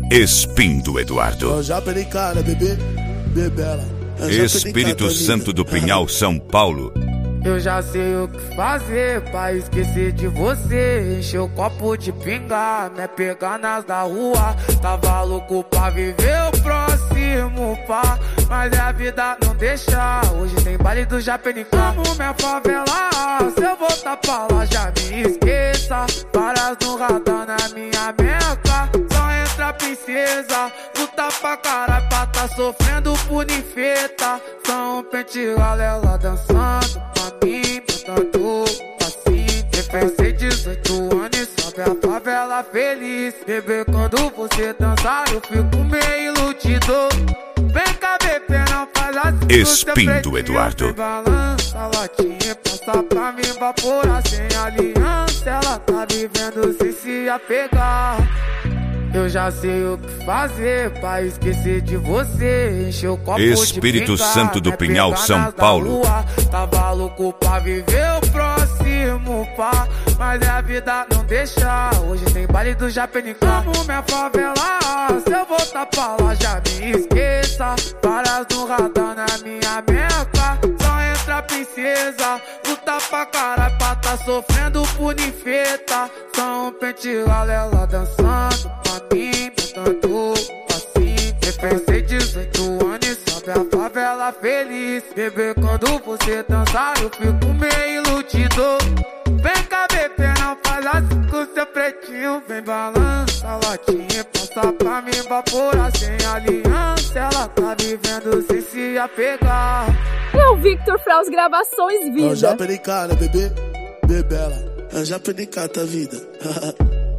Espinho Eduardo. Espírito Santo do Pinhal, São Paulo. Eu já sei o que fazer pra esquecer de você. Encher o copo de pinga, me pegar nas da rua. Tava louco pra viver o próximo pá, mas a vida não deixa. Hoje tem baile do Japenicá. Amo minha favela, se eu voltar pra lá já me esqueça. Varas no radar na minha meca. Só entra princesa, luta pra caralho pra tá sofrendo por ninfeta. São pente galela dançando pra mim, botando assim. Refém 18 anos e sobe a favela feliz. Bebê, quando você dançar eu fico meio iludido. Vem cá, bebê, não faz assim. Espinho Eduardo. Vem balança a latinha, passa pra mim evaporar sem aliança. Ela tá vivendo sem se apegar. Eu já sei o que fazer pra esquecer de você. Encher o copo Espírito de pinga, Santo do Pinhal, São Paulo. Tava louco pra viver o próximo pá, mas a vida não deixa. Hoje tem baile do Japenicá. Amo minha favela, se eu voltar pra lá já me esqueça. Varas no radar na minha meca. Só entra princesa, luta pra caralho pra tá sofrendo por ninfeta. São pente galela dançando pra mim, botando assim. Refém 18 anos e sobe a favela feliz. Bebê, quando você dançar eu fico meio iludido. Vem cá, bebê, não faz assim com seu pretinho. Vem balança a latinha, passa pra mim evaporar sem aliança. Ela tá vivendo sem se apegar. É o Victor Fraus Gravações Vida. Japenicá, né, bebê? Bebela, Japenicá, tá vida.